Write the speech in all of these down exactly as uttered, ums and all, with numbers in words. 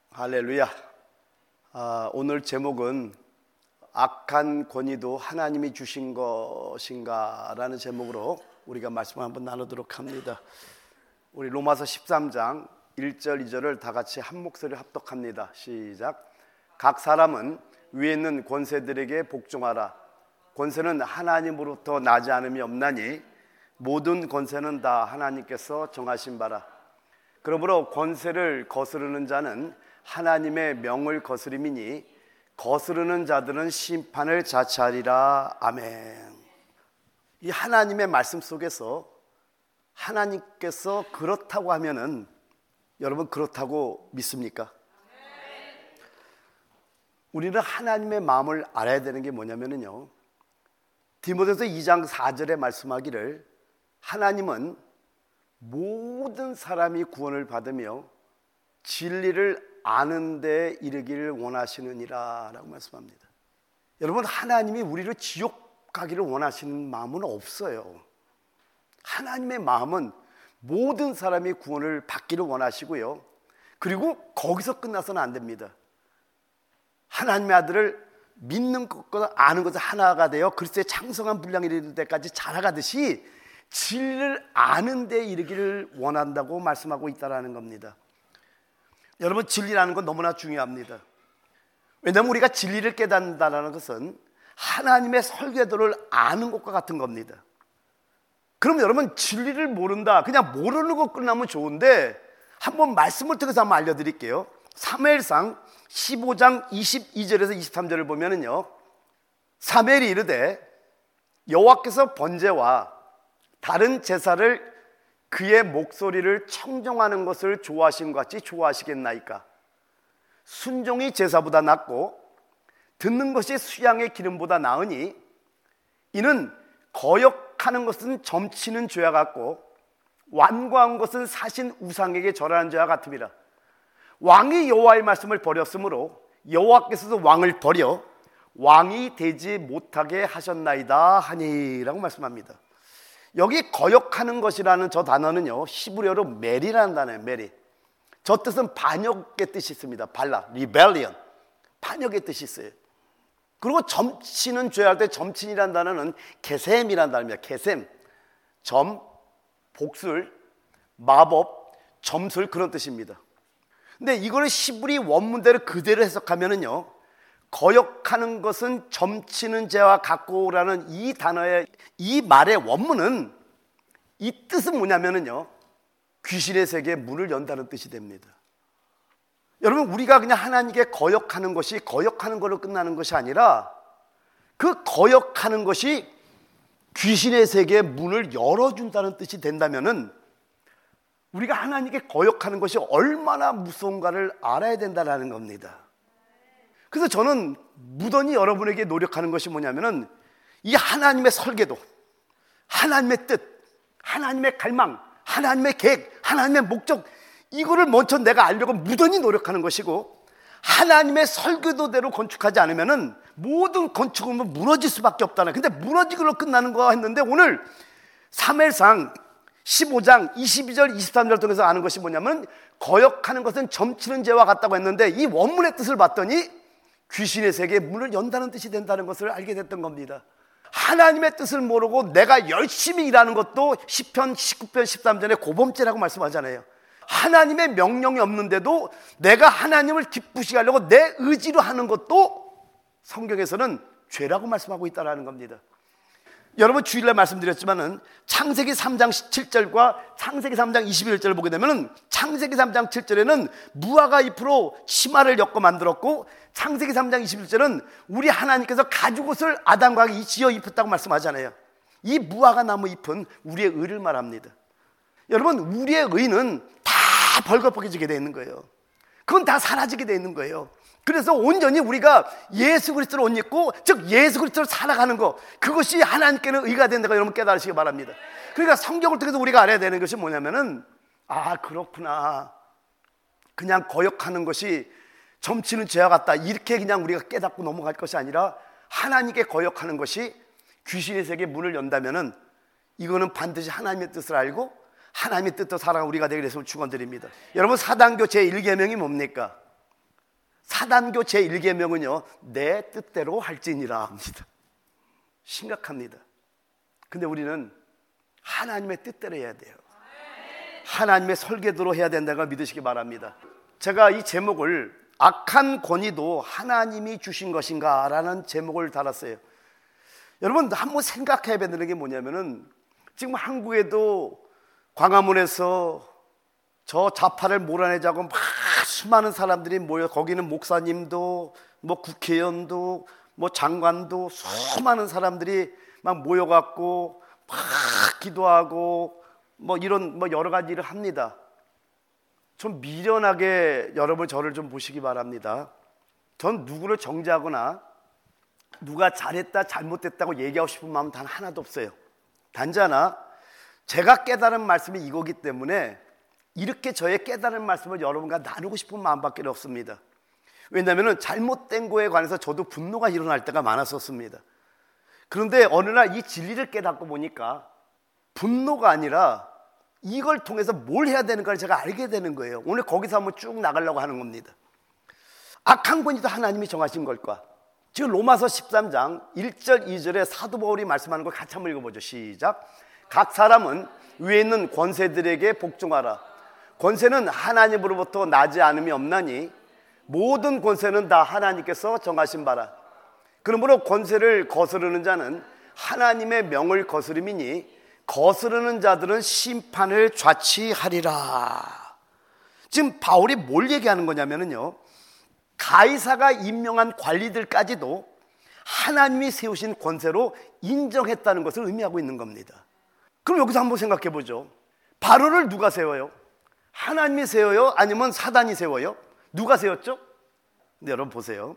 할렐루야. 아, 오늘 제목은 악한 권위도 하나님이 주신 것인가 라는 제목으로 우리가 말씀을 한번 나누도록 합니다. 우리 로마서 십삼 장 일 절 이 절을 다 같이 한 목소리로 합독합니다. 시작. 각 사람은 위에 있는 권세들에게 복종하라. 권세는 하나님으로부터 나지 않음이 없나니 모든 권세는 다 하나님께서 정하신 바라. 그러므로 권세를 거스르는 자는 하나님의 명을 거스림이니 거스르는 자들은 심판을 자처하리라. 아멘. 이 하나님의 말씀 속에서 하나님께서 그렇다고 하면은 여러분 그렇다고 믿습니까? 우리는 하나님의 마음을 알아야 되는 게 뭐냐면요, 디모데후서 이 장 사 절에 말씀하기를 하나님은 모든 사람이 구원을 받으며 진리를 아는 데 이르기를 원하시느니라 라고 말씀합니다. 여러분, 하나님이 우리를 지옥 가기를 원하시는 마음은 없어요. 하나님의 마음은 모든 사람이 구원을 받기를 원하시고요, 그리고 거기서 끝나서는 안 됩니다. 하나님의 아들을 믿는 것과 아는 것은 하나가 되어 그리스도의 창성한 분량이 이르는 데까지 자라가듯이 진리를 아는 데 이르기를 원한다고 말씀하고 있다는 겁니다. 여러분, 진리라는 건 너무나 중요합니다. 왜냐하면 우리가 진리를 깨닫는다는 것은 하나님의 설계도를 아는 것과 같은 겁니다. 그럼 여러분, 진리를 모른다, 그냥 모르는 것 끝나면 좋은데 한번 말씀을 통해서 한번 알려드릴게요. 사무엘상 십오 장 이십이 절에서 이십삼 절을 보면은요, 사무엘이 이르되 여호와께서 번제와 다른 제사를 그의 목소리를 청정하는 것을 좋아하신 것 같이 좋아하시겠나이까? 순종이 제사보다 낫고 듣는 것이 수양의 기름보다 나으니 이는 거역하는 것은 점치는 죄와 같고 완고한 것은 사신 우상에게 절하는 죄와 같음이라. 왕이 여호와의 말씀을 버렸으므로 여호와께서도 왕을 버려 왕이 되지 못하게 하셨나이다 하니라고 말씀합니다. 여기 거역하는 것이라는 저 단어는요, 히브리어로 메리라는 단어예요. 메리. 저 뜻은 반역의 뜻이 있습니다. 발라, 리벨리언, 반역의 뜻이 있어요. 그리고 점치는 죄할 때 점친이라는 단어는 게셈이라는 단어입니다. 게셈, 점, 복술, 마법, 점술, 그런 뜻입니다. 근데 이거를 히브리 원문대로 그대로 해석하면은요, 거역하는 것은 점치는 죄와 같고라는 이 단어의, 이 말의 원문은, 이 뜻은 뭐냐면은요, 귀신의 세계에 문을 연다는 뜻이 됩니다. 여러분, 우리가 그냥 하나님께 거역하는 것이 거역하는 걸로 끝나는 것이 아니라 그 거역하는 것이 귀신의 세계에 문을 열어준다는 뜻이 된다면은 우리가 하나님께 거역하는 것이 얼마나 무서운가를 알아야 된다는 겁니다. 그래서 저는 무던히 여러분에게 노력하는 것이 뭐냐면은 이 하나님의 설계도, 하나님의 뜻, 하나님의 갈망, 하나님의 계획, 하나님의 목적, 이거를 먼저 내가 알려고 무던히 노력하는 것이고, 하나님의 설계도대로 건축하지 않으면은 모든 건축은 무너질 수밖에 없다는. 근데 무너지기로 끝나는 거 했는데 오늘 사무엘상 십오 장 이십이 절 이십삼 절을 통해서 아는 것이 뭐냐면 거역하는 것은 점치는 죄와 같다고 했는데 이 원문의 뜻을 봤더니 귀신의 세계에 문을 연다는 뜻이 된다는 것을 알게 됐던 겁니다. 하나님의 뜻을 모르고 내가 열심히 일하는 것도 시편 십구 편 십삼 절에 고범죄라고 말씀하잖아요. 하나님의 명령이 없는데도 내가 하나님을 기쁘시게 하려고 내 의지로 하는 것도 성경에서는 죄라고 말씀하고 있다는 겁니다. 여러분, 주일날 말씀드렸지만은 창세기 삼 장 칠 절과 창세기 삼 장 이십일 절을 보게 되면은 창세기 삼 장 칠 절에는 무화과 잎으로 치마를 엮어 만들었고, 창세기 삼 장 이십일 절은 우리 하나님께서 가죽옷을 아담과 하게 지어 입혔다고 말씀하잖아요. 이 무화과 나무 잎은 우리의 의를 말합니다. 여러분, 우리의 의는 다 벌거벗겨지게 되어 있는 거예요. 그건 다 사라지게 되어 있는 거예요. 그래서 온전히 우리가 예수 그리스도를 옷 입고, 즉 예수 그리스도를 살아가는 것, 그것이 하나님께는 의가 된다고 여러분 깨달으시기 바랍니다. 그러니까 성경을 통해서 우리가 알아야 되는 것이 뭐냐면은, 아 그렇구나, 그냥 거역하는 것이 점치는 죄와 같다, 이렇게 그냥 우리가 깨닫고 넘어갈 것이 아니라 하나님께 거역하는 것이 귀신의 세계에 문을 연다면은 이거는 반드시 하나님의 뜻을 알고 하나님의 뜻도 살아가는 우리가 되게 돼서 축원드립니다. 여러분, 사단교 제일 계명이 뭡니까? 사단교 제일 계명은요 내 뜻대로 할지니라 합니다. 심각합니다. 근데 우리는 하나님의 뜻대로 해야 돼요. 하나님의 설계대로 해야 된다는 걸 믿으시기 바랍니다. 제가 이 제목을 악한 권위도 하나님이 주신 것인가 라는 제목을 달았어요. 여러분 한번 생각해야 되는 게 뭐냐면은 지금 한국에도 광화문에서 저 좌파를 몰아내자고 막 수많은 사람들이 모여, 거기는 목사님도 뭐 국회의원도 뭐 장관도 수많은 사람들이 막 모여갖고 막 기도하고 뭐 이런 뭐 여러 가지 일을 합니다. 좀 미련하게 여러분 저를 좀 보시기 바랍니다. 전 누구를 정죄하거나 누가 잘했다 잘못됐다고 얘기하고 싶은 마음은 단 하나도 없어요. 단지 하나, 제가 깨달은 말씀이 이거기 때문에 이렇게 저의 깨달은 말씀을 여러분과 나누고 싶은 마음밖에 없습니다. 왜냐하면 잘못된 거에 관해서 저도 분노가 일어날 때가 많았었습니다. 그런데 어느 날 이 진리를 깨닫고 보니까 분노가 아니라 이걸 통해서 뭘 해야 되는가를 제가 알게 되는 거예요. 오늘 거기서 한번 쭉 나가려고 하는 겁니다. 악한 권위도 하나님이 정하신 걸까? 지금 로마서 십삼 장 일 절 이 절에 사도 바울이 말씀하는 걸 같이 한번 읽어보죠. 시작. 각 사람은 위에 있는 권세들에게 복종하라. 권세는 하나님으로부터 나지 않음이 없나니 모든 권세는 다 하나님께서 정하신 바라. 그러므로 권세를 거스르는 자는 하나님의 명을 거스름이니 거스르는 자들은 심판을 좌치하리라. 지금 바울이 뭘 얘기하는 거냐면요, 가이사가 임명한 관리들까지도 하나님이 세우신 권세로 인정했다는 것을 의미하고 있는 겁니다. 그럼 여기서 한번 생각해 보죠. 바로를 누가 세워요? 하나님이 세워요? 아니면 사단이 세워요? 누가 세웠죠? 근데 여러분 보세요.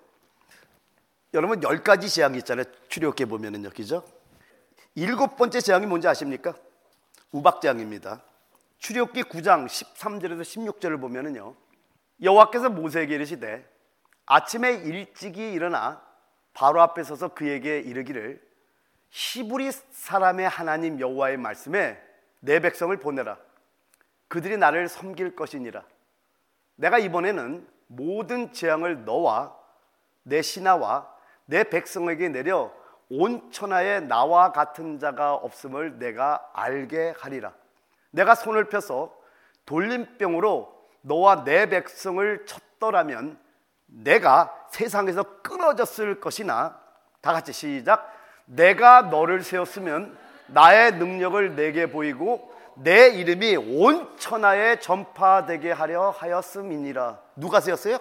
여러분 열 가지 재앙이 있잖아요. 출애굽기에 보면은요, 그죠? 일곱 번째 재앙이 뭔지 아십니까? 우박재앙입니다. 출애굽기 구 장 십삼 절에서 십육 절을 보면은요, 여호와께서 모세에게 이르시되 아침에 일찍이 일어나 바로 앞에 서서 그에게 이르기를 히브리 사람의 하나님 여호와의 말씀에 내 백성을 보내라. 그들이 나를 섬길 것이니라. 내가 이번에는 모든 재앙을 너와 내 신하와 내 백성에게 내려 온 천하에 나와 같은 자가 없음을 내가 알게 하리라. 내가 손을 펴서 돌림병으로 너와 내 백성을 쳤더라면 내가 세상에서 끊어졌을 것이나, 다 같이 시작. 내가 너를 세웠으면 나의 능력을 내게 보이고 내 이름이 온 천하에 전파되게 하려 하였음이니라. 누가 세웠어요?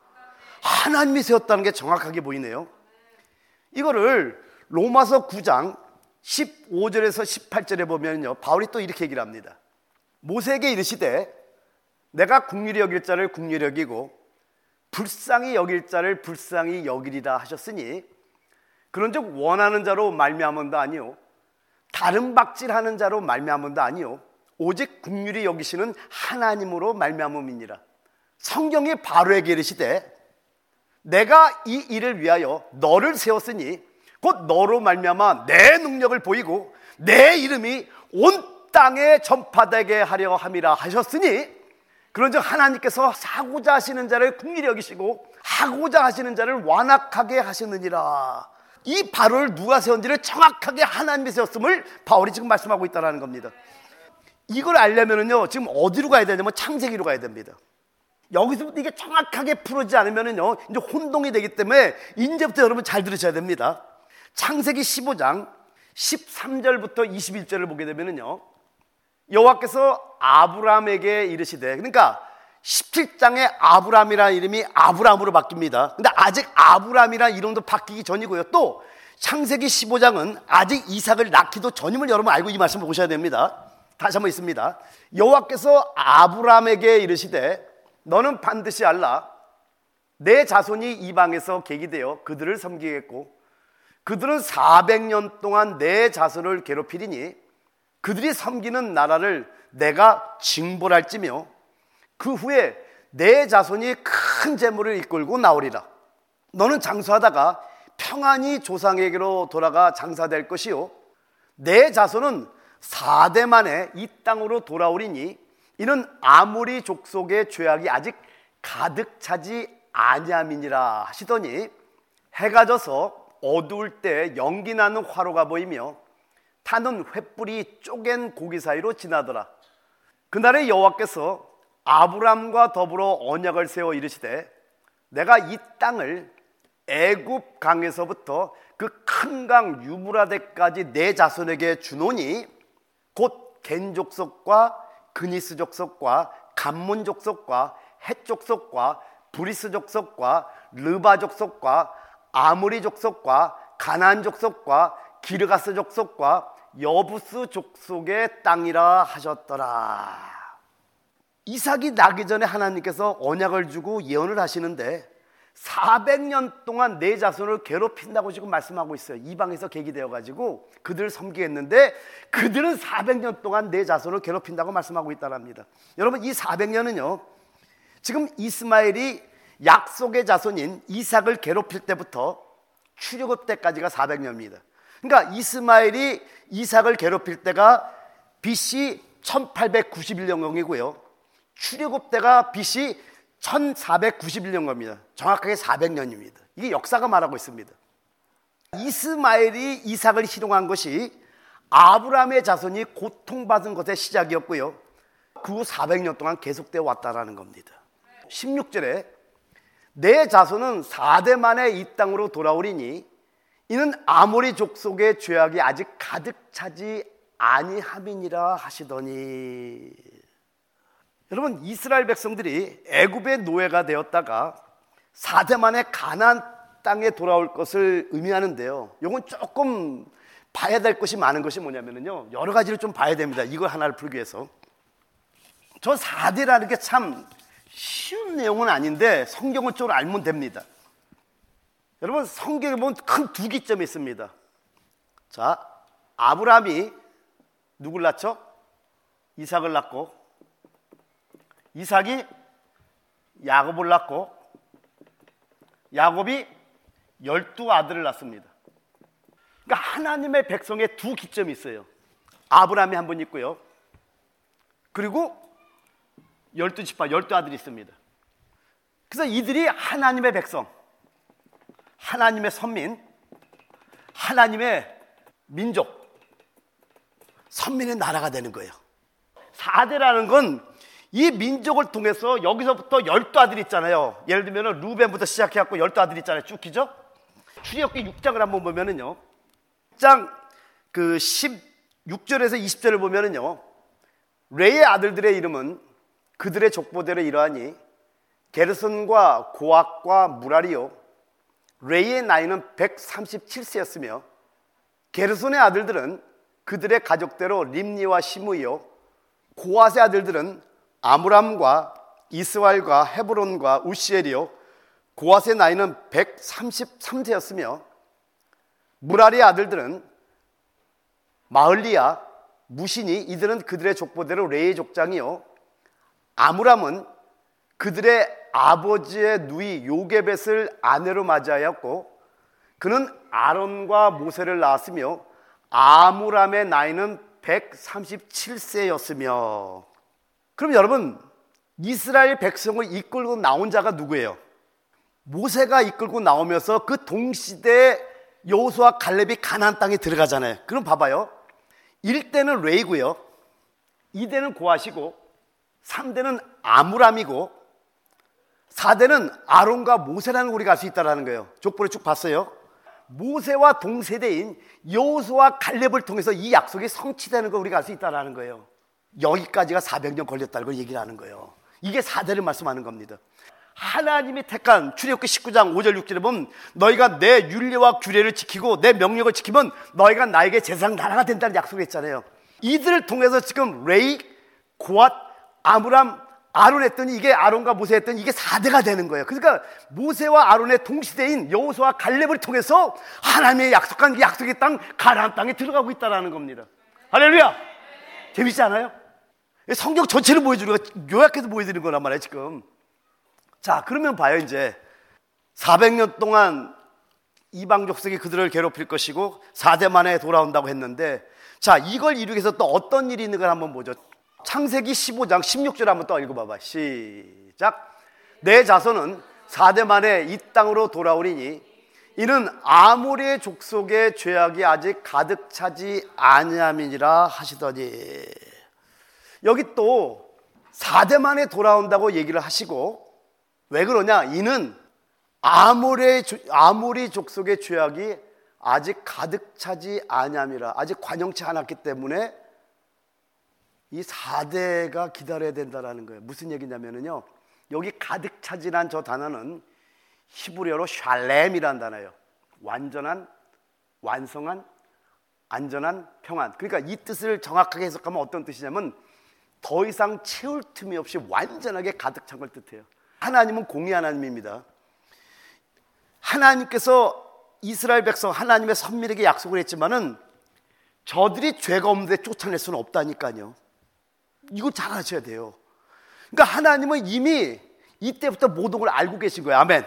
하나님이 세웠다는 게 정확하게 보이네요. 이거를 로마서 구 장 십오 절에서 십팔 절에 보면요, 바울이 또 이렇게 얘기를 합니다. 모세에게 이르시되 내가 긍휼히 여길 자를 긍휼히 여기고 불쌍히 여길 자를 불쌍히 여기리라 하셨으니, 그런즉 원하는 자로 말미암은도 아니요 다른 박질하는 자로 말미암은도 아니요 오직 긍휼히 여기시는 하나님으로 말미암음이니라. 성경이 바로에게 이르시되 내가 이 일을 위하여 너를 세웠으니 곧 너로 말미암아 내 능력을 보이고 내 이름이 온 땅에 전파되게 하려 함이라 하셨으니, 그런즉 하나님께서 하고자 하시는 자를 긍휼히 여기시고 하고자 하시는 자를 완악하게 하시느니라. 이 바로를 누가 세운지를 정확하게 하나님이 세웠음을 바울이 지금 말씀하고 있다는 겁니다. 이걸 알려면은요, 지금 어디로 가야 되냐면 창세기로 가야 됩니다. 여기서부터 이게 정확하게 풀어지지 않으면은요, 이제 혼동이 되기 때문에 이제부터 여러분 잘 들으셔야 됩니다. 창세기 십오 장 십삼 절부터 이십일 절을 보게 되면은요, 여호와께서 아브람에게 이르시되, 그러니까 십칠 장에 아브람이라는 이름이 아브람으로 바뀝니다. 근데 아직 아브람이라는 이름도 바뀌기 전이고요. 또 창세기 십오 장은 아직 이삭을 낳기도 전임을 여러분 알고 이 말씀을 보셔야 됩니다. 다시 한번 있습니다. 여호와께서 아브람에게 이르시되 너는 반드시 알라. 내 자손이 이방에서 계기되어 그들을 섬기겠고 그들은 사백 년 동안 내 자손을 괴롭히리니 그들이 섬기는 나라를 내가 징벌할지며 그 후에 내 자손이 큰 재물을 이끌고 나오리라. 너는 장수하다가 평안히 조상에게로 돌아가 장사될 것이요 내 자손은 사 대 만에 이 땅으로 돌아오리니 이는 아모리 족속의 죄악이 아직 가득 차지 아니함이니라 하시더니 해가 져서 어두울 때 연기 나는 화로가 보이며 타는 횃불이 쪼갠 고기 사이로 지나더라. 그날에 여호와께서 아브람과 더불어 언약을 세워 이르시되 내가 이 땅을 애굽 강에서부터 그 큰 강 유브라데까지 내 자손에게 주노니 곧 겐 족속과 그니스 족속과 감몬 족속과 헷 족속과 브리스 족속과 르바 족속과 아모리 족속과 가나안 족속과 기르가스 족속과 여부스 족속의 땅이라 하셨더라. 이삭이 나기 전에 하나님께서 언약을 주고 예언을 하시는데 사백 년 동안 내 자손을 괴롭힌다고 지금 말씀하고 있어요. 이방에서 계기되어가지고 그들을 섬기겠는데 그들은 사백 년 동안 내 자손을 괴롭힌다고 말씀하고 있다랍니다. 여러분, 이 사백 년은요 지금 이스마엘이 약속의 자손인 이삭을 괴롭힐 때부터 출애굽 때까지가 사백 년입니다. 그러니까 이스마엘이 이삭을 괴롭힐 때가 비씨 천팔백구십일 년경이고요 출애굽 때가 비씨 천사백구십일 년경입니다. 정확하게 사백 년입니다. 이게 역사가 말하고 있습니다. 이스마엘이 이삭을 희롱한 것이 아브라함의 자손이 고통받은 것의 시작이었고요 그 후 사백 년 동안 계속되어 왔다라는 겁니다. 십육 절에 내 자손은 사 대 만에 이 땅으로 돌아오리니 이는 아모리 족속의 죄악이 아직 가득 차지 아니함이니라 하시더니, 여러분, 이스라엘 백성들이 애굽의 노예가 되었다가 사 대 만에 가나안 땅에 돌아올 것을 의미하는데요, 이건 조금 봐야 될 것이 많은 것이 뭐냐면요, 여러 가지를 좀 봐야 됩니다. 이걸 하나를 풀기 위해서. 저 사 대라는 게 참 쉬운 내용은 아닌데 성경을 좀 알면 됩니다. 여러분, 성경에 보면 큰 두 기점이 있습니다. 자, 아브라함이 누굴 낳죠? 이삭을 낳고, 이삭이 야곱을 낳고, 야곱이 열두 아들을 낳습니다. 그러니까 하나님의 백성의 두 기점이 있어요. 아브라함이 한 분 있고요, 그리고 열두 지파, 열두 아들이 있습니다. 그래서 이들이 하나님의 백성, 하나님의 선민, 하나님의 민족, 선민의 나라가 되는 거예요. 사 대라는 건 이 민족을 통해서 여기서부터 열두 아들이 있잖아요. 예를 들면 루벤부터 시작해갖고 열두 아들이 있잖아요. 쭉 기죠? 출애굽기 육 장을 한번 보면은요, 육 장 그 십육 절에서 이십 절을 보면은요, 레의 아들들의 이름은 그들의 족보대로 이러하니 게르손과 고악과 무라리요, 레의 나이는 백삼십칠 세였으며 게르손의 아들들은 그들의 가족대로 림니와 시므이요, 고앗의 아들들은 아므람과 이스왈과 헤브론과 우시엘이요, 고앗의 나이는 백삼십삼 세였으며 무라리의 아들들은 마을리야, 무시니, 이들은 그들의 족보대로 레의 족장이요, 아므람은 그들의 아버지의 누이 요게벳을 아내로 맞이하였고 그는 아론과 모세를 낳았으며 아므람의 나이는 백삼십칠 세였으며. 그럼 여러분, 이스라엘 백성을 이끌고 나온 자가 누구예요? 모세가 이끌고 나오면서 그 동시대에 여호수아 갈렙이 가나안 땅에 들어가잖아요. 그럼 봐봐요, 일 대는 레이고요, 이 대는 고앗이고, 삼 대는 아므람이고, 사 대는 아론과 모세라는 걸 우리가 알 수 있다는 거예요. 족보를 쭉 봤어요. 모세와 동세대인 여호수아 갈렙을 통해서 이 약속이 성취되는 걸 우리가 알 수 있다는 거예요. 여기까지가 사백 년 걸렸다는 걸 얘기를 하는 거예요. 이게 사 대를 말씀하는 겁니다. 하나님이 택한 출애굽기 십구 장 오 절 육 절에 보면 너희가 내 율례와 규례를 지키고 내 명령을 지키면 너희가 나에게 제사장 나라가 된다는 약속을 했잖아요. 이들을 통해서 지금 레이, 고앗, 아므람, 아론 했더니 이게 아론과 모세 했더니 이게 사 대가 되는 거예요. 그러니까 모세와 아론의 동시대인 여호수아 갈렙을 통해서 하나님의 약속한 그 약속의 땅 가나안 땅에 들어가고 있다는 겁니다. 할렐루야! 재밌지 않아요? 성경 전체를 보여주는 거, 요약해서 보여드리는 거란 말이에요 지금. 자, 그러면 봐요. 이제 사백 년 동안 이방 족속이 그들을 괴롭힐 것이고 사 대 만에 돌아온다고 했는데, 자, 이걸 이루기 위해서 또 어떤 일이 있는 걸 한번 보죠. 창세기 십오 장 십육 절 한번 또 읽어봐봐. 시작. 내 자손은 사대 만에 이 땅으로 돌아오리니 이는 아모리의 족속의 죄악이 아직 가득 차지 아니함이니라 하시더니, 여기 또 사대 만에 돌아온다고 얘기를 하시고, 왜 그러냐? 이는 아모리, 아모리 족속의 죄악이 아직 가득 차지 아니함이라, 아직 관영치 않았기 때문에 이 사대가 기다려야 된다라는 거예요. 무슨 얘기냐면요, 여기 가득 차지란 저 단어는 히브리어로 샬렘이라는 단어예요. 완전한, 완성한, 안전한, 평안. 그러니까 이 뜻을 정확하게 해석하면 어떤 뜻이냐면 더 이상 채울 틈이 없이 완전하게 가득 찬 걸 뜻해요. 하나님은 공의 하나님입니다. 하나님께서 이스라엘 백성, 하나님의 선민에게 약속을 했지만은 저들이 죄가 없는데 쫓아낼 수는 없다니까요. 이거 잘 아셔야 돼요. 그러니까 하나님은 이미 이때부터 모든 걸 알고 계신 거예요. 아멘.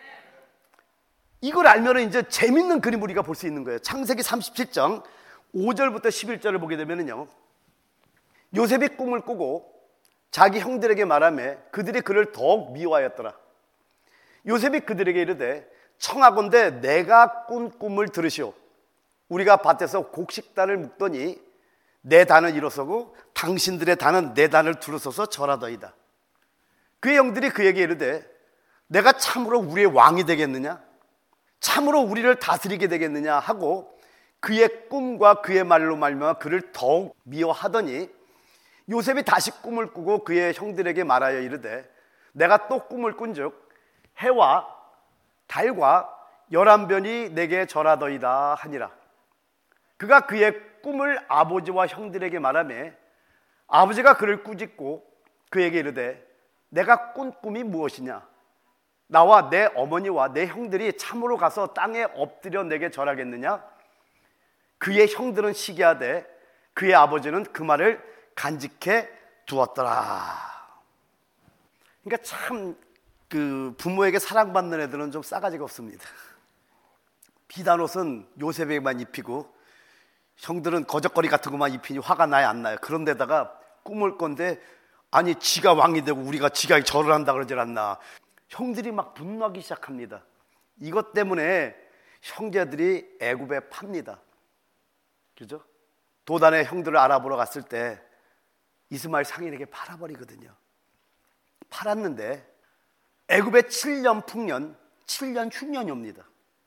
이걸 알면 이제 재밌는 그림 우리가 볼 수 있는 거예요. 창세기 삼십칠 장 오 절부터 십일 절을 보게 되면요, 요셉이 꿈을 꾸고 자기 형들에게 말하며 그들이 그를 더욱 미워하였더라. 요셉이 그들에게 이르되 청하건대 내가 꾼 꿈을 들으시오. 우리가 밭에서 곡식단을 묶더니 내 단을 일어서고 당신들의 단은 내 단을 둘러서서 절하더이다. 그의 형들이 그에게 이르되 내가 참으로 우리의 왕이 되겠느냐? 참으로 우리를 다스리게 되겠느냐 하고 그의 꿈과 그의 말로 말미암아 그를 더욱 미워하더니 요셉이 다시 꿈을 꾸고 그의 형들에게 말하여 이르되 내가 또 꿈을 꾼즉 해와 달과 열한 변이 내게 절하더이다 하니라. 그가 그의 꿈을 아버지와 형들에게 말하며 아버지가 그를 꾸짖고 그에게 이르되 내가 꾼 꿈이 무엇이냐? 나와 내 어머니와 내 형들이 참으로 가서 땅에 엎드려 내게 절하겠느냐? 그의 형들은 시기하되 그의 아버지는 그 말을 간직해 두었더라. 그러니까 참 그 부모에게 사랑받는 애들은 좀 싸가지가 없습니다. 비단 옷은 요셉에게만 입히고 형들은 거적거리 같은 것만 입히니 화가 나야 안 나요. 그런데다가 꿈을 건데 아니 지가 왕이 되고 우리가 지가 절을 한다 그러질 않나. 형들이 막 분노하기 시작합니다. 이것 때문에 형제들이 애굽에 팝니다. 그죠? 도단의 형들을 알아보러 갔을 때 이스마엘 상인에게 팔아버리거든요. 팔았는데 애굽의 칠 년 풍년, 칠 년 흉년이 옵니다.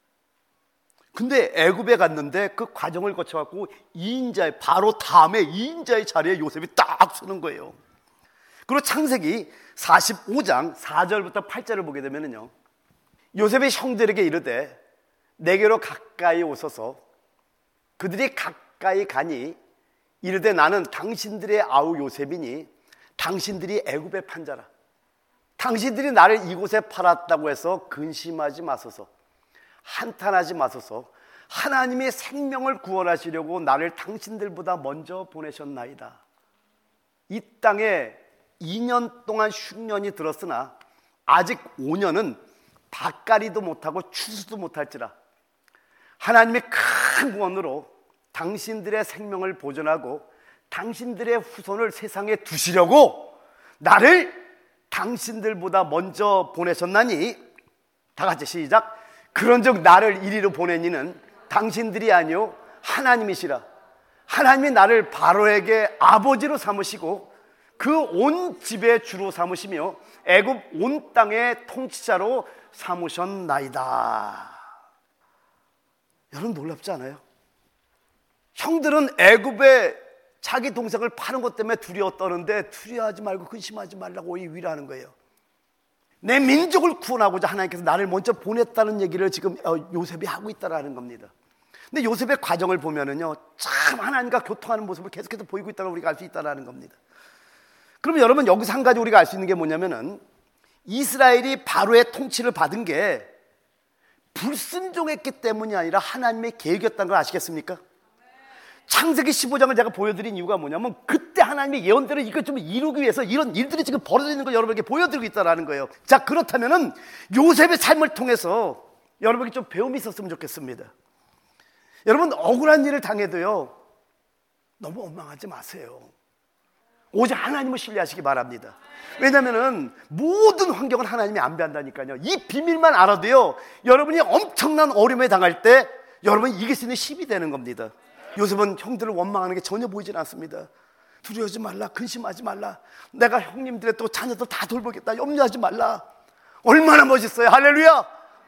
근데 애굽에 갔는데 그 과정을 거쳐갖고 이인자의, 바로 다음에 이인자의 자리에 요셉이 딱 서는 거예요. 그리고 창세기 사십오 장 사 절부터 팔 절을 보게 되면요, 요셉의 형들에게 이르되 내게로 가까이 오소서. 그들이 가까이 가니 이르되 나는 당신들의 아우 요셉이니 당신들이 애굽에 판 자라. 당신들이 나를 이곳에 팔았다고 해서 근심하지 마소서. 한탄하지 마소서. 하나님이 생명을 구원하시려고 나를 당신들보다 먼저 보내셨나이다. 이 땅에 이 년 동안 흉년이 들었으나 아직 오 년은 밭갈이도 못하고 추수도 못할지라 하나님의 큰 구원으로 당신들의 생명을 보존하고 당신들의 후손을 세상에 두시려고 나를 당신들보다 먼저 보내셨나니, 다 같이 시작. 그런즉 나를 이리로 보낸 이는 당신들이 아니요 하나님이시라. 하나님이 나를 바로에게 아버지로 삼으시고 그 온 집의 주로 삼으시며 애굽 온 땅의 통치자로 삼으셨나이다. 여러분 놀랍지 않아요? 형들은 애굽에 자기 동생을 파는 것 때문에 두려워 떠는데 두려워하지 말고 근심하지 말라고 위로하는 거예요. 내 민족을 구원하고자 하나님께서 나를 먼저 보냈다는 얘기를 지금 요셉이 하고 있다는 겁니다. 근데 요셉의 과정을 보면은요, 참 하나님과 교통하는 모습을 계속해서 보이고 있다는 걸 우리가 알 수 있다는 겁니다. 그러면 여러분 여기서 한 가지 우리가 알 수 있는 게 뭐냐면은 이스라엘이 바로의 통치를 받은 게 불순종했기 때문이 아니라 하나님의 계획이었다는 걸 아시겠습니까? 창세기 십오 장을 제가 보여드린 이유가 뭐냐면 그때 하나님의 예언대로 이걸 좀 이루기 위해서 이런 일들이 지금 벌어지는 걸 여러분에게 보여드리고 있다는 거예요. 자, 그렇다면은 요셉의 삶을 통해서 여러분에게 좀 배움이 있었으면 좋겠습니다. 여러분 억울한 일을 당해도요 너무 원망하지 마세요. 오직 하나님을 신뢰하시기 바랍니다. 왜냐하면 모든 환경은 하나님이 안배한다니까요. 이 비밀만 알아도요, 여러분이 엄청난 어려움에 당할 때 여러분이 이길 수 있는 힘이 되는 겁니다. 요셉은 형들을 원망하는 게 전혀 보이질 않습니다. 두려워하지 말라, 근심하지 말라, 내가 형님들의 또 자녀들 다 돌보겠다, 염려하지 말라. 얼마나 멋있어요. 할렐루야.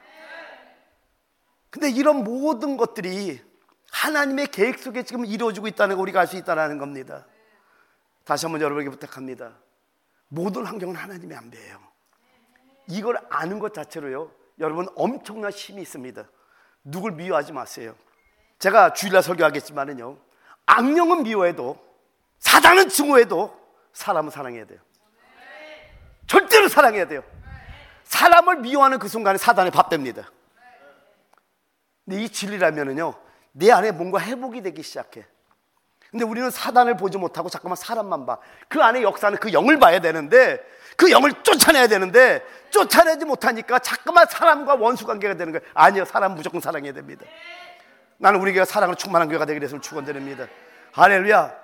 근데 이런 모든 것들이 하나님의 계획 속에 지금 이루어지고 있다는 걸 우리가 알 수 있다는 겁니다. 다시 한번 여러분에게 부탁합니다. 모든 환경은 하나님의 안배예요. 이걸 아는 것 자체로요, 여러분 엄청난 힘이 있습니다. 누굴 미워하지 마세요. 제가 주일날 설교하겠지만은요, 악령은 미워해도, 사단은 증오해도 사람은 사랑해야 돼요. 절대로 사랑해야 돼요. 사람을 미워하는 그 순간에 사단의 밥 됩니다. 근데 이 진리라면은요, 내 안에 뭔가 회복이 되기 시작해. 근데 우리는 사단을 보지 못하고 잠깐만 사람만 봐. 그 안에 역사는 그 영을 봐야 되는데, 그 영을 쫓아내야 되는데 쫓아내지 못하니까 잠깐만 사람과 원수 관계가 되는 거예요. 아니요, 사람 무조건 사랑해야 됩니다. 나는 우리 교회가 사랑으로 충만한 교회가 되기 위해서 축원드립니다. 할렐루야.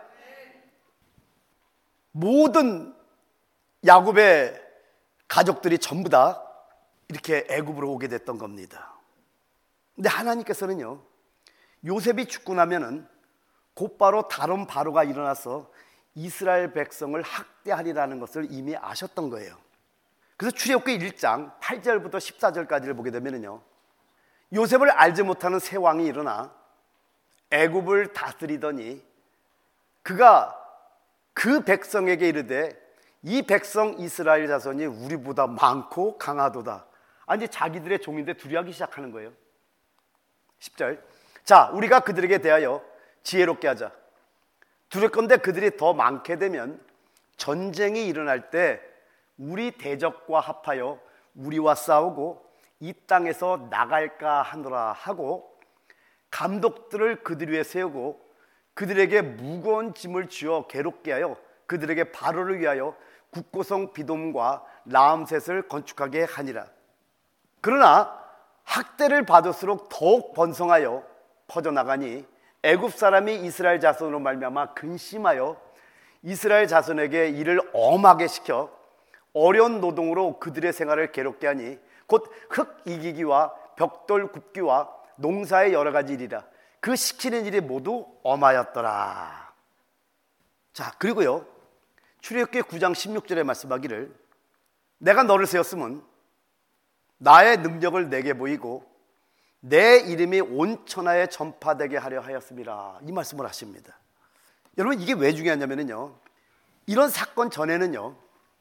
모든 야곱의 가족들이 전부 다 이렇게 애굽으로 오게 됐던 겁니다. 근데 하나님께서는요, 요셉이 죽고 나면은 곧바로 다른 바로가 일어나서 이스라엘 백성을 학대하리라는 것을 이미 아셨던 거예요. 그래서 출애굽기 일 장 팔 절부터 십사 절까지를 보게 되면요, 요셉을 알지 못하는 새 왕이 일어나 애굽을 다스리더니 그가 그 백성에게 이르되 이 백성 이스라엘 자손이 우리보다 많고 강하도다. 아니, 자기들의 종인데 두려워하기 시작하는 거예요. 십 절. 자, 우리가 그들에게 대하여 지혜롭게 하자. 두렵건대 그들이 더 많게 되면 전쟁이 일어날 때 우리 대적과 합하여 우리와 싸우고 이 땅에서 나갈까 하노라 하고, 감독들을 그들 위에 세우고 그들에게 무거운 짐을 쥐어 괴롭게 하여 그들에게 바로를 위하여 국고성 비돔과 라암셋을 건축하게 하니라. 그러나 학대를 받을수록 더욱 번성하여 퍼져나가니 애굽 사람이 이스라엘 자손으로 말미암아 근심하여 이스라엘 자손에게 이를 엄하게 시켜 어려운 노동으로 그들의 생활을 괴롭게 하니 곧 흙 이기기와 벽돌 굽기와 농사의 여러 가지 일이라. 그 시키는 일이 모두 엄하였더라. 자, 그리고요, 출애굽기 구 장 십육 절에 말씀하기를 내가 너를 세웠으면 나의 능력을 내게 보이고 내 이름이 온 천하에 전파되게 하려 하였습니다. 이 말씀을 하십니다. 여러분, 이게 왜 중요하냐면요, 이런 사건 전에는요,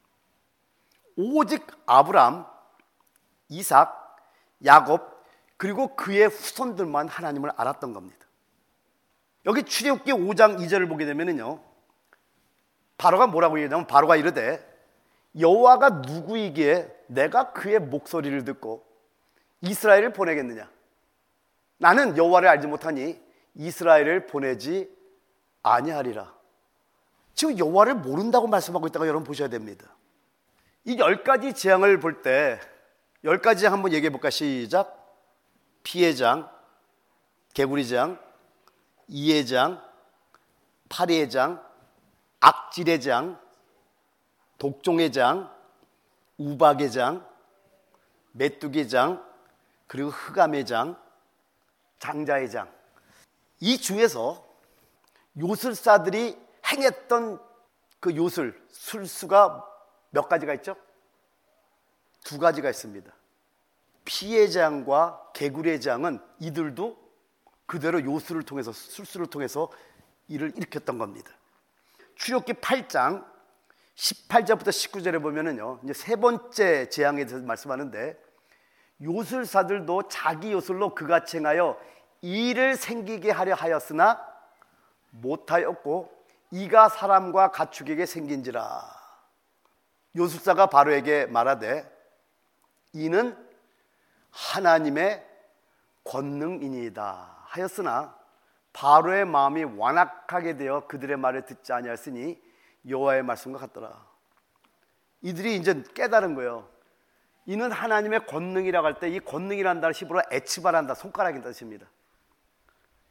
오직 아브람, 이삭, 야곱, 그리고 그의 후손들만 하나님을 알았던 겁니다. 여기 출애굽기 오 장 이 절을 보게 되면요, 바로가 뭐라고 얘기하냐면, 바로가 이르되 여호와가 누구이기에 내가 그의 목소리를 듣고 이스라엘을 보내겠느냐? 나는 여호와를 알지 못하니 이스라엘을 보내지 아니하리라. 지금 여호와를 모른다고 말씀하고 있다가 여러분 보셔야 됩니다. 이 열 가지 재앙을 볼 때 열 가지 재앙 한번 얘기해 볼까? 시작. 피의 장, 개구리 장, 이의 장, 파리의 장, 악질의 장, 독종의 장, 우박의 장, 메뚜기 장, 그리고 흑암의 장, 장자의 장. 이 중에서 요술사들이 행했던 그 요술, 술수가 몇 가지가 있죠? 두 가지가 있습니다. 피의 장과 개구리의 장은 이들도 그대로 요술을 통해서, 술수를 통해서 일을 일으켰던 겁니다. 출애굽기 팔 장 십팔 절부터 십구 절에 보면은요, 이제 세 번째 재앙에 대해서 말씀하는데, 요술사들도 자기 요술로 그같이 행하여 일을 생기게 하려 하였으나 못하였고 이가 사람과 가축에게 생긴지라. 요술사가 바로에게 말하되 이는 하나님의 권능이니이다 하였으나 바로의 마음이 완악하게 되어 그들의 말을 듣지 아니하였으니 여호와의 말씀과 같더라. 이들이 이제 깨달은 거예요. 이는 하나님의 권능이라고 할 때 이 권능이라는 단어 히브리어로 에츠바란다, 손가락이라는 뜻입니다.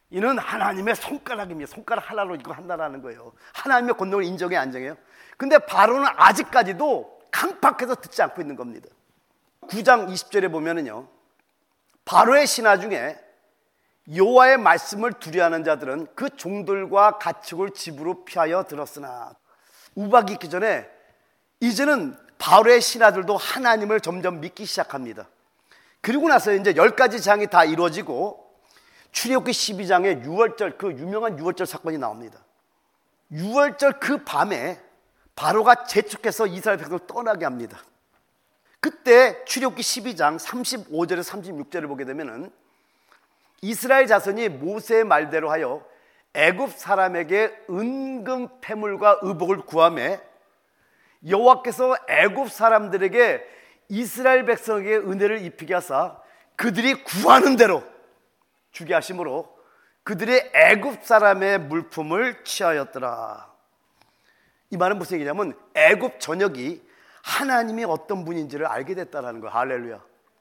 이는 하나님의 손가락입니다. 손가락 하나로 이거 한다라는 거예요. 하나님의 권능을 인정해 안 정해요? 근데 바로는 아직까지도 강팍해서 듣지 않고 있는 겁니다. 구 장 이십 절에 보면은요, 바로의 신하 중에 여호와의 말씀을 두려워하는 자들은 그 종들과 가축을 집으로 피하여 들었으나, 우박이 있기 전에 이제는 바로의 신하들도 하나님을 점점 믿기 시작합니다. 그리고 나서 이제 열 가지 재앙이 다 이루어지고 출애굽기 십이 장에 유월절, 그 유명한 유월절 사건이 나옵니다. 유월절 그 밤에 바로가 재촉해서 이스라엘 백성을 떠나게 합니다. 그때 출애굽기 십이 장 삼십오 절에서 삼십육 절을 보게 되면은 이스라엘 자손이 모세의 말대로 하여 애굽 사람에게 은금 패물과 의복을 구하매 여호와께서 애굽 사람들에게 이스라엘 백성에게 은혜를 입히게 하사 그들이 구하는 대로 주게 하심으로 그들의 애굽 사람의 물품을 취하였더라. 이 말은 무슨 얘기냐면 애굽 전역이 하나님이 어떤 분인지를 알게 됐다라는 거예요. 할렐루야.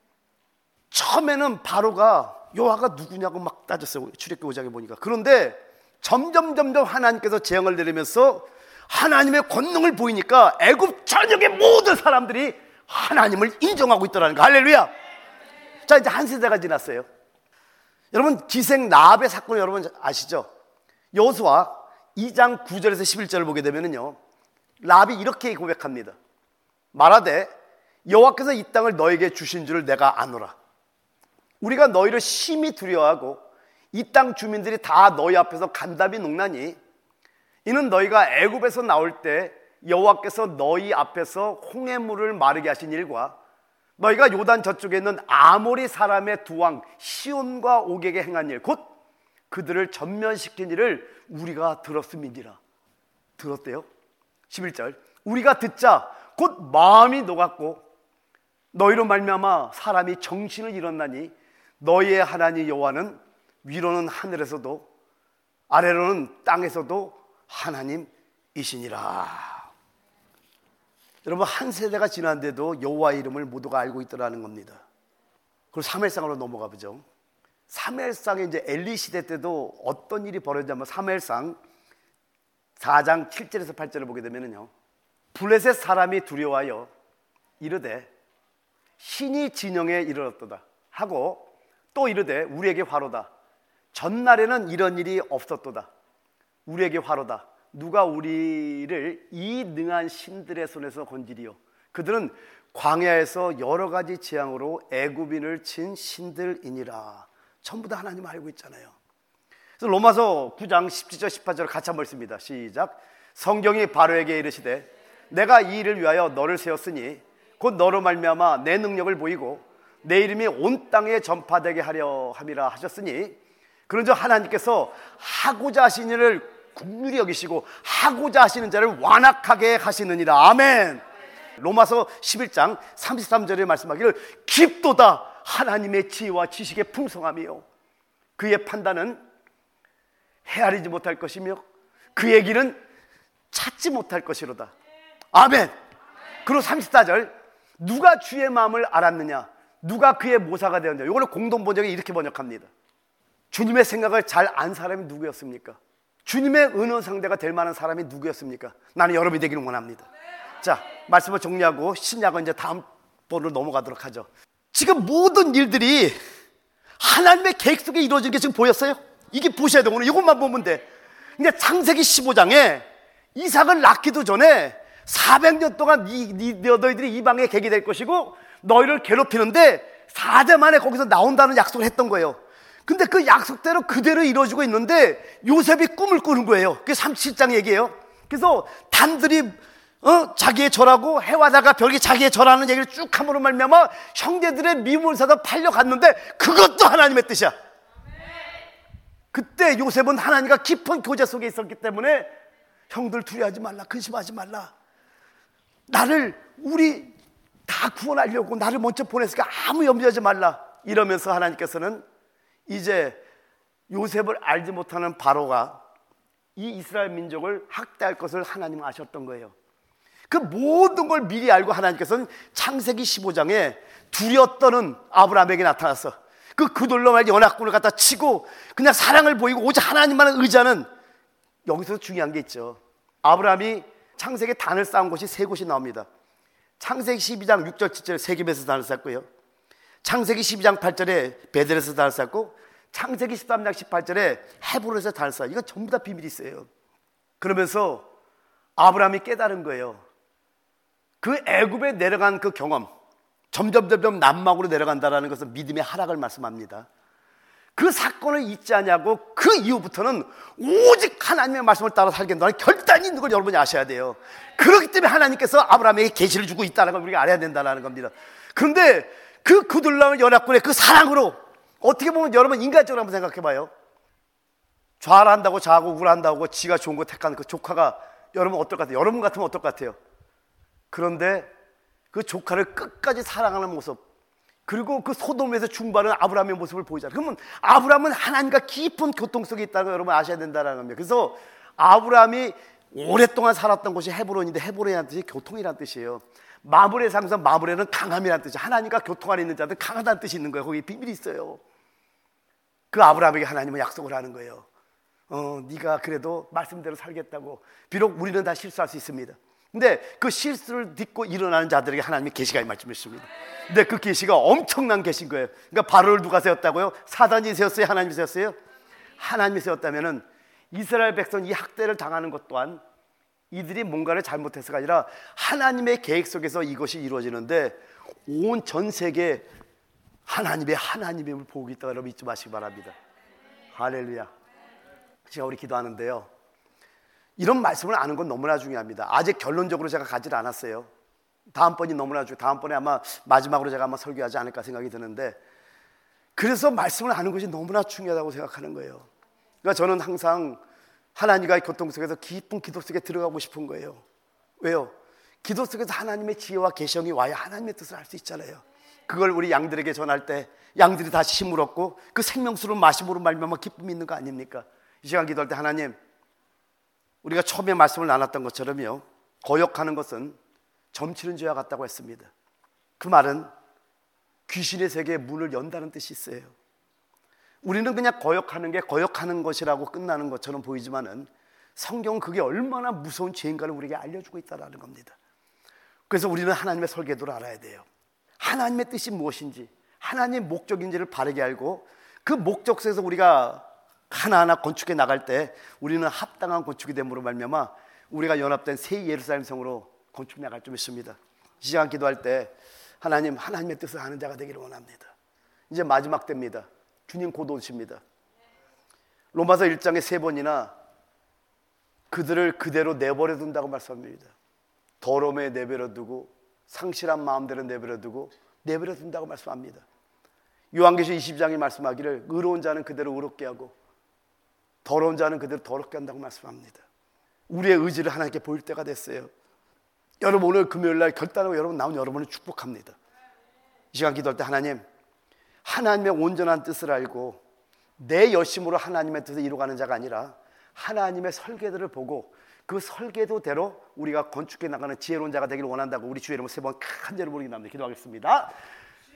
처음에는 바로가 여호와가 누구냐고 막 따졌어요. 출애굽기 오 장에 보니까. 그런데 점점 점점 하나님께서 재앙을 내리면서 하나님의 권능을 보이니까 애굽 전역의 모든 사람들이 하나님을 인정하고 있더라는 거. 할렐루야. 자, 이제 한 세대가 지났어요. 여러분, 기생 라합의 사건 여러분 아시죠? 여호수아 이 장 구 절에서 십일 절을 보게 되면은요, 라합이 이렇게 고백합니다. 말하되 여호와께서 이 땅을 너에게 주신 줄을 내가 아노라. 우리가 너희를 심히 두려워하고 이 땅 주민들이 다 너희 앞에서 간담이 녹나니 이는 너희가 애굽에서 나올 때 여호와께서 너희 앞에서 홍해물을 마르게 하신 일과 너희가 요단 저쪽에 있는 아모리 사람의 두 왕 시온과 옥에게 행한 일, 곧 그들을 전면시킨 일을 우리가 들었음이니라. 들었대요. 십일 절. 우리가 듣자 곧 마음이 녹았고 너희로 말미암아 사람이 정신을 잃었나니 너희의 하나님 여호와는 위로는 하늘에서도 아래로는 땅에서도 하나님이시니라. 여러분, 한 세대가 지났는데도 여호와의 이름을 모두가 알고 있더라는 겁니다. 그리고 사무엘상으로 넘어가 보죠. 사무엘상에 이제 엘리 시대 때도 어떤 일이 벌어지냐면 사무엘상 사 장 칠 절에서 팔 절을 보게 되면요, 블레셋 사람이 두려워하여 이르되 신이 진영에 이르렀도다 하고 또 이르되 우리에게 화로다. 전날에는 이런 일이 없었도다. 우리에게 화로다. 누가 우리를 이 능한 신들의 손에서 건지리요. 그들은 광야에서 여러 가지 재앙으로 애굽인을 친 신들이니라. 전부 다 하나님 알고 있잖아요. 그래서 로마서 구 장 십칠 절 십팔 절 같이 한번 읽습니다. 시작. 성경이 바로에게 이르시되 내가 이 일을 위하여 너를 세웠으니 곧 너로 말미암아 내 능력을 보이고 내 이름이 온 땅에 전파되게 하려 함이라 하셨으니, 그런즉 하나님께서 하고자 하신 일을 긍휼히 여기시고 하고자 하시는 자를 완악하게 하시느니라. 아멘. 로마서 십일 장 삼십삼 절에 말씀하기를 깊도다 하나님의 지혜와 지식의 풍성함이요 그의 판단은 헤아리지 못할 것이며 그의 길은 찾지 못할 것이로다. 아멘. 그리고 삼십사 절 누가 주의 마음을 알았느냐, 누가 그의 모사가 되었느냐. 이걸 공동 번역에 이렇게 번역합니다. 주님의 생각을 잘 안 사람이 누구였습니까? 주님의 은혜 상대가 될 만한 사람이 누구였습니까? 나는 여러분이 되기를 원합니다. 자, 말씀을 정리하고 신약은 이제 다음 번으로 넘어가도록 하죠. 지금 모든 일들이 하나님의 계획 속에 이루어지는 게 지금 보였어요? 이게 보셔야 돼요. 오늘 이것만 보면 돼. 근데 창세기 십오 장에 이삭을 낳기도 전에 사백 년 동안 이, 이, 너희들이 이방에 객이 될 것이고 너희를 괴롭히는데 사 대 만에 거기서 나온다는 약속을 했던 거예요. 근데 그 약속대로 그대로 이루어지고 있는데 요셉이 꿈을 꾸는 거예요. 그게 삼십칠 장 얘기예요. 그래서 단들이 어? 자기의 절하고 해와다가 별이 자기의 절하는 얘기를 쭉 함으로 말미암아 형제들의 미움을 사다 팔려갔는데 그것도 하나님의 뜻이야. 그때 요셉은 하나님과 깊은 교제 속에 있었기 때문에 형들 두려워하지 말라, 근심하지 말라, 나를 우리 다 구원하려고 나를 먼저 보냈으니까 아무 염려하지 말라 이러면서 하나님께서는 이제 요셉을 알지 못하는 바로가 이 이스라엘 민족을 학대할 것을 하나님은 아셨던 거예요. 그 모든 걸 미리 알고 하나님께서는 창세기 십오 장에 두려웠던 아브라함에게 나타났어. 그 그돌로말 연합군을 갖다 치고 그냥 사랑을 보이고 오직 하나님만을 의지하는, 여기서 중요한 게 있죠. 아브라함이 창세기 단을 쌓은 곳이 세 곳이 나옵니다. 창세기 십이 장 육 절 칠 절에 세겜에서 단을 쌓고요, 창세기 십이 장 팔 절에 베델에서 단을 쌓고, 창세기 십삼 장 십팔 절에 헤브론에서 단을 쌓아요. 이건 전부 다 비밀이 있어요. 그러면서 아브라함이 깨달은 거예요. 그 애굽에 내려간 그 경험, 점점 점점 남막으로 내려간다는 것은 믿음의 하락을 말씀합니다. 그 사건을 잊지 않냐고, 그 이후부터는 오직 하나님의 말씀을 따라 살겠다는 결단이 있는 걸 여러분이 아셔야 돼요. 그렇기 때문에 하나님께서 아브라함에게 계시를 주고 있다는 걸 우리가 알아야 된다는 겁니다. 그런데 그 그둘람 연합군의 그 사랑으로, 어떻게 보면 여러분 인간적으로 한번 생각해 봐요. 좌한다고 좌하고 우한다고 지가 좋은 거 택한 그 조카가 여러분 어떨 것 같아요? 여러분 같으면 어떨 것 같아요? 그런데 그 조카를 끝까지 사랑하는 모습, 그리고 그 소돔에서 중보하는 아브라함의 모습을 보이잖아요. 그러면 아브라함은 하나님과 깊은 교통 속에 있다는 걸 여러분 아셔야 된다는 겁니다. 그래서 아브라함이 오랫동안 살았던 곳이 헤브론인데, 헤브론이라는 뜻이 교통이라는 뜻이에요. 마므레 상선, 마므레는 강함이라는 뜻이에요. 하나님과 교통 안에 있는 자들 강하다는 뜻이 있는 거예요. 거기에 비밀이 있어요. 그 아브라함에게 하나님은 약속을 하는 거예요. 어, 네가 그래도 말씀대로 살겠다고. 비록 우리는 다 실수할 수 있습니다. 근데 그 실수를 딛고 일어나는 자들에게 하나님의 계시가 말씀해 주십니다. 근데 그 계시가 엄청난 계시인 거예요. 그러니까 바로를 누가 세웠다고요? 사단이 세웠어요? 하나님이 세웠어요? 하나님이 세웠다면은 이스라엘 백성 이 학대를 당하는 것 또한 이들이 뭔가를 잘못해서가 아니라 하나님의 계획 속에서 이것이 이루어지는데, 온 전 세계에 하나님의 하나님임을 보고 있다고 여러분 잊지 마시기 바랍니다. 할렐루야. 제가 우리 기도하는데요, 이런 말씀을 아는 건 너무나 중요합니다. 아직 결론적으로 제가 가지 않았어요. 다음번이 너무나 중요해요. 다음번에 아마 마지막으로 제가 아마 설교하지 않을까 생각이 드는데, 그래서 말씀을 아는 것이 너무나 중요하다고 생각하는 거예요. 그러니까 저는 항상 하나님과의 교통 속에서 깊은 기도 속에 들어가고 싶은 거예요. 왜요? 기도 속에서 하나님의 지혜와 계시형이 와야 하나님의 뜻을 알 수 있잖아요. 그걸 우리 양들에게 전할 때 양들이 다시 힘을 얻고 그 생명수를 마심으로 말미암아 기쁨이 있는 거 아닙니까? 이 시간 기도할 때, 하나님, 우리가 처음에 말씀을 나눴던 것처럼요, 거역하는 것은 점치는 죄와 같다고 했습니다. 그 말은 귀신의 세계에 문을 연다는 뜻이 있어요. 우리는 그냥 거역하는 게 거역하는 것이라고 끝나는 것처럼 보이지만은 성경은 그게 얼마나 무서운 죄인가를 우리에게 알려주고 있다는 겁니다. 그래서 우리는 하나님의 설계도를 알아야 돼요. 하나님의 뜻이 무엇인지, 하나님의 목적인지를 바르게 알고, 그 목적 속에서 우리가 하나하나 건축해 나갈 때 우리는 합당한 건축이 됨으로 말미암아 우리가 연합된 새 예루살렘 성으로 건축 나갈 줄 믿습니다. 이 시간 기도할 때 하나님, 하나님의 뜻을 아는 자가 되기를 원합니다. 이제 마지막 때입니다. 주님 곧 오십니다. 로마서 일 장에 세 번이나 그들을 그대로 내버려 둔다고 말씀합니다. 더러움에 내버려 두고, 상실한 마음대로 내버려 두고, 내버려 둔다고 말씀합니다. 요한계시록 이십 장에 말씀하기를 의로운 자는 그대로 의롭게 하고 더러운 자는 그대로 더럽게 한다고 말씀합니다. 우리의 의지를 하나님께 보일 때가 됐어요. 여러분, 오늘 금요일날 결단하고 여러분 나온 여러분을 축복합니다. 이 시간 기도할 때, 하나님, 하나님의 온전한 뜻을 알고 내 열심으로 하나님의 뜻을 이루어가는 자가 아니라 하나님의 설계도를 보고 그 설계도대로 우리가 건축해 나가는 지혜로운 자가 되기를 원한다고 우리 주의 이름으로 세 번 간절히 부르기 나옵니다. 기도하겠습니다.